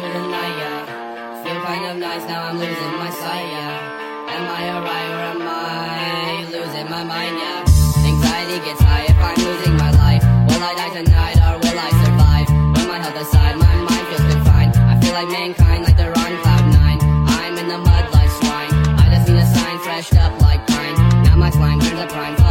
into the night, yeah. Feel kind of nice, now I'm losing my sight, yeah. Am I alright or am I losing my mind, yeah? Anxiety gets high if I'm losing my life. Will I die tonight or will I survive? When my health aside, my mind feels confined. I feel like mankind, like they're on cloud nine. I'm in the mud like swine. I just need a sign, freshed up like pine. Now my slime turns to prime.